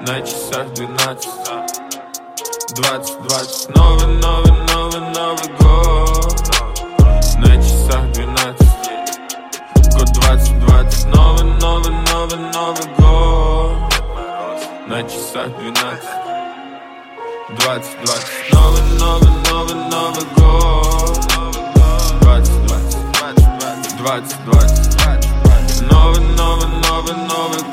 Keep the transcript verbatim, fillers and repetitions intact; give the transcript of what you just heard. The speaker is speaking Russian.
На часах двенадцать, двадцать двадцать, новый, новый, новый, новый год. На часах двенадцать, год двадцать двадцать, новый, новый, новый, новый год. На часах двенадцать, двадцать двадцать, новый, новый, новый, новый год. Двадцать двадцать, двадцать двадцать, новый, новый, новый, новый год.